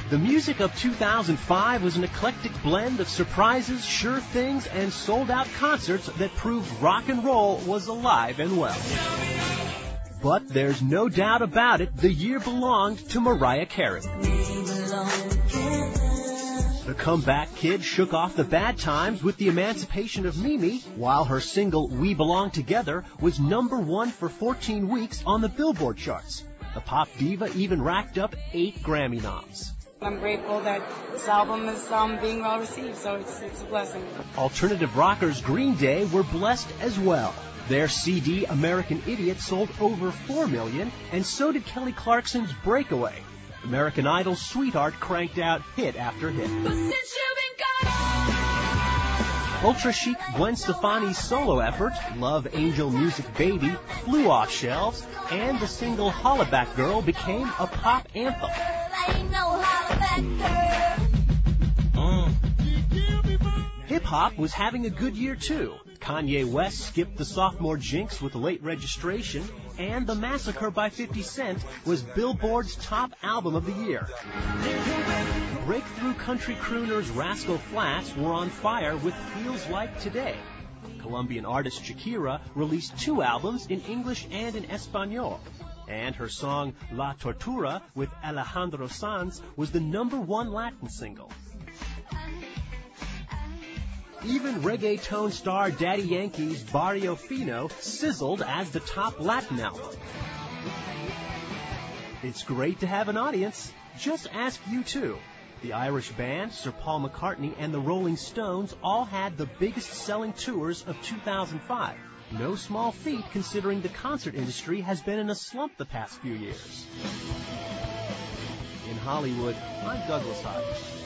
The music of 2005 was an eclectic blend of surprises, sure things, and sold-out concerts that proved rock and roll was alive and well. But there's no doubt about it, the year belonged to Mariah Carey. The comeback kid shook off the bad times with the emancipation of Mimi, while her single We Belong Together was #1 for 14 weeks on the Billboard charts. The pop diva even racked up 8 Grammy noms. I'm grateful that this album is being well received, so it's a blessing. Alternative rockers Green Day were blessed as well. Their CD, American Idiot, sold over 4 million, and so did Kelly Clarkson's Breakaway. American Idol's Sweetheart cranked out hit after hit. Ultra chic Gwen Stefani's solo effort, Love Angel Music Baby, flew off shelves, and the single Hollaback Girl became a pop anthem. Hip-hop was having a good year, too. Kanye West skipped the sophomore jinx with Late Registration, and The Massacre by 50 Cent was Billboard's top album of the year. Breakthrough country crooners Rascal Flatts were on fire with Feels Like Today. Colombian artist Shakira released 2 albums in English and in Espanol. And her song La Tortura with Alejandro Sanz was the #1 Latin single. Even reggaeton star Daddy Yankee's Barrio Fino sizzled as the top Latin album. It's great to have an audience. Just ask U2. The Irish band, Sir Paul McCartney, and the Rolling Stones all had the biggest selling tours of 2005. No small feat considering the concert industry has been in a slump the past few years. In Hollywood, I'm Douglas Hodge.